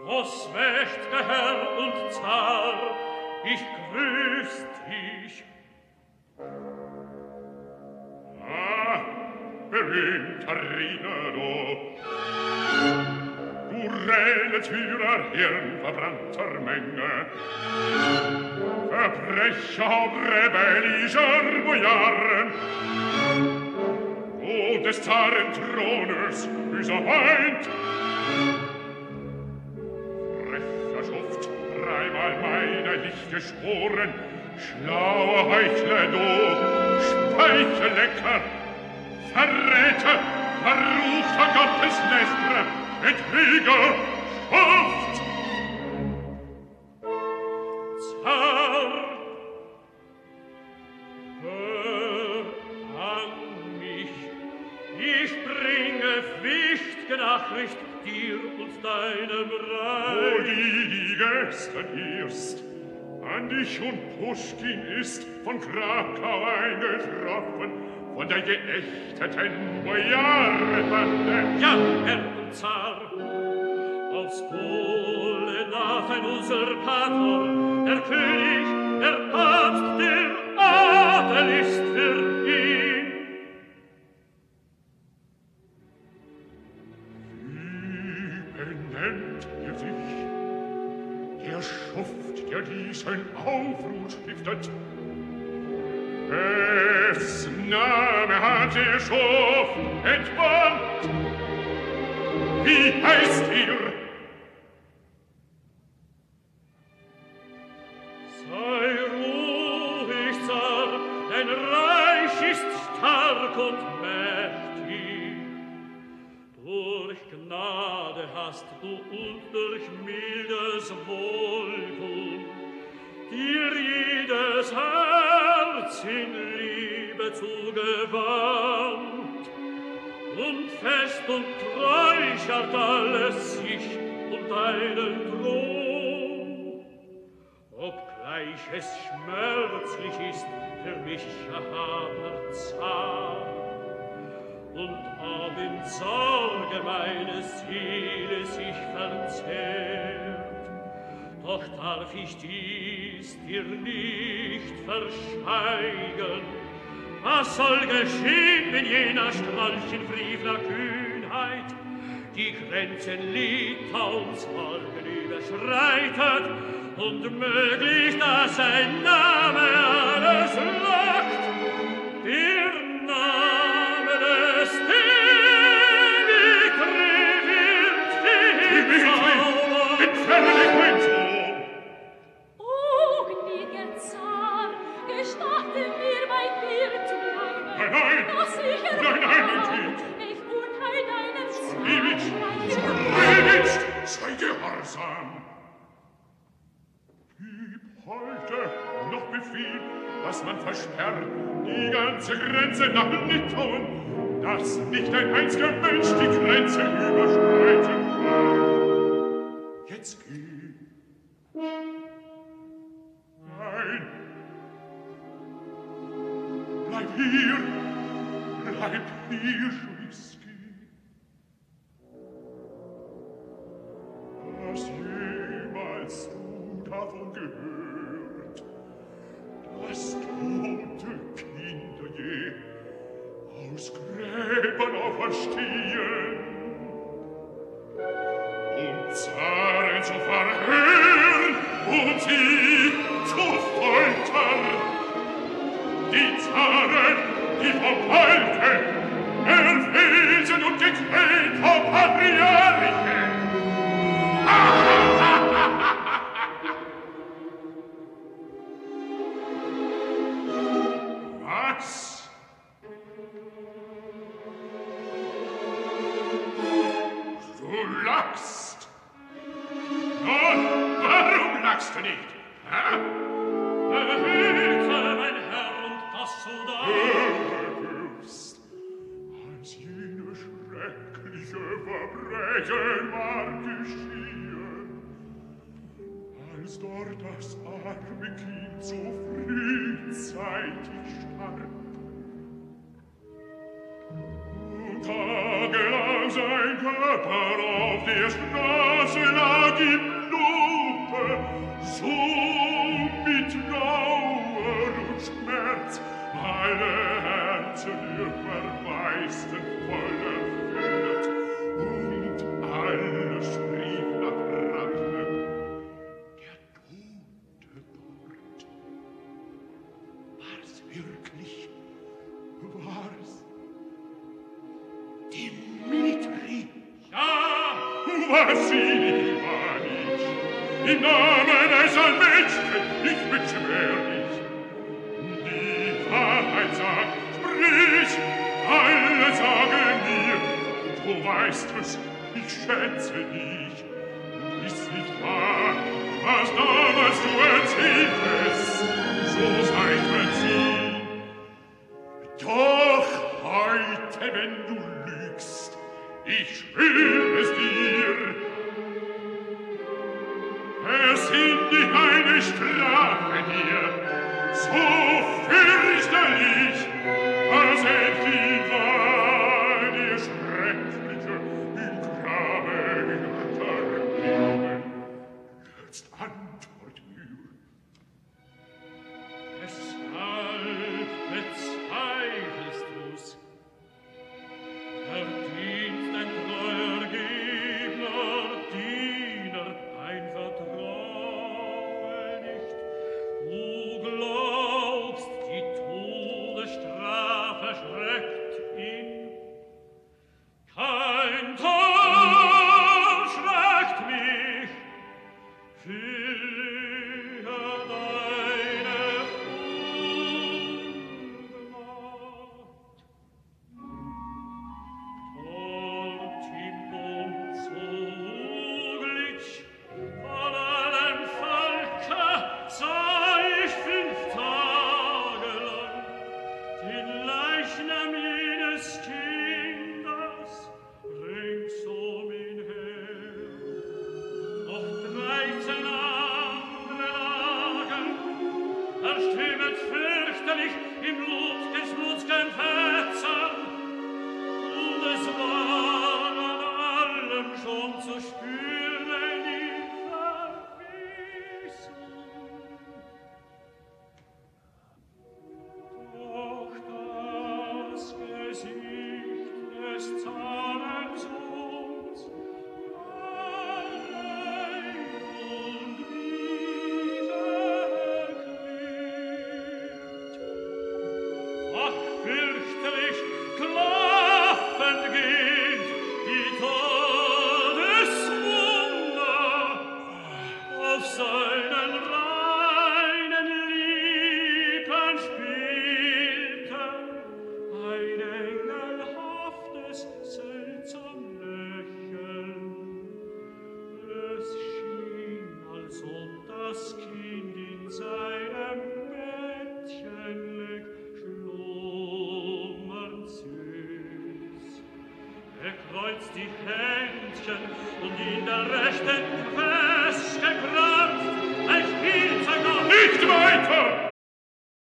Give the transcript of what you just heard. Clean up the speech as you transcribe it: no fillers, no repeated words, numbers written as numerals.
Was mächt'ger Herr und Zar, ich grüß dich. Ah, berühmter Ritter, du Rädelsführer, Hirn verbrannter Menge, Verbrecher rebellischer Bojaren, du des Zaren Thrones, böser Feind, frecher Schuft, dreimal meiner Licht geschworen, schlauer Heuchler du, Speichellecker, Verräter, verruchter Gotteslästerer, Betrüger, Schuft! Zar, hör an mich, ich bringe wichtige Nachricht dir und deinem Reich. O die gestern erst an dich und Puschkin ist von Krakau eingetroffen, von der geächteten Bojarenbande. Ja, Herr und Zar, aufs Wohle nach ein Usurpator, der König, der Papst, der Adel ist für ihn. Wie benennt er sich, der Schuft, der diesen Aufruhr stiftet? Wes Name hat der Schuft entwandt? Wie heißt ihr? Sei ruhig, Zar, dein Reich ist stark und mächtig. Durch Gnade hast du und durch mildes Wohltun dir jedes Herz in Liebe zugewandt. Und fest und treu scharrt alles sich um deinen Thron. Obgleich es schmerzlich ist für mich, erhabener Zar, und ob in Sorge meine Seele sich verzehrt, doch darf ich dies dir nicht verschweigen. Was soll geschehen, wenn jener Strolchenfrievler Kühnheit die Grenzen Litauens Morgen überschreitet und möglich, dass sein Name alles lacht, der Name des Dimitri wird Entferne dich, mein Sohn! O, gnädiger Zar, gestatte mir bei dir zu bleiben. Nein, Dass ich nein, mein Kind! ich Unheil deinen Zar Ewig, sei gehorsam! Gib heute noch Befehl, dass man versperrt die ganze Grenze nach Litauen, dass nicht ein einziger Mensch die Grenze überschreiten kann. Jetzt geh. Nein. Bleib hier, Schwiski. Hast jemals du davon gehört, dass tote Kinder je aus Gräbern auferstehen, um Zaren zu verhören und sie zu foltern? Die Zaren, die vom Volke erwiesen und gequält vom Patriarchen. Was? Du lachst? Nun, warum lachst du nicht? Ha? Behüte, mein Herr, und das so da. Fürst, als jene schreckliche Verbrechen war geschehen, als dort das arme Kind so frühzeitig starb, und tagelang sein Körper auf der Straße lag im Blute, so mit Trauer und Schmerz meine Herzen ihr verwaisten voll erfüllt, und alles schrieb nach Rache. Der Tote dort, war's wirklich, war's Dimitri? Ja! Wassili war ich, im Namen des Allmächtigen, ich beschwör dich. Die Wahrheit sagt, sprich, alle sagen mir, du weißt es, ich schätze dich. Du bist nicht wahr, was damals du erzähltest, so seid verziehen. Doch heute, wenn du lügst, ich schwör es dir, ersinne eine Strafe dir, so fürchterlich, dass die Wahl dir schreckliche im Grabe hinterblieben. Jetzt antwort mir. Weshalb bezweifelst du's? Verdient dein treuer Gegner, Diener, dein Vertrauen nicht? Du glaubst, die Todesstrafe schreckt ihn? Kein Tod schreckt mich, für deine Unmacht. Dort im Mond zuglich von allen Völker sah ich 5 Tage lang den Leichnam jenes Kindes rings ihn her. Noch 13 andere lagen, erströmet fürchterlich im Blut des Blutsgen Fetzern, und es war an allem schon zu spüren die Verwesung. Doch das Gesicht des Zarensohns war rein und wie verklebt. Ach, fürchterlich klaffend geht die Todeswunder auf seinen reinen Lippen spielten ein engelhaftes, seltsam Lächeln. Es schien, als ob das Kind in seinem Bettchen leg, schlummernd süß. Er kreuzt die Händchen und in der rechten festgekrampft ein Spielzeug auf. Nicht weiter!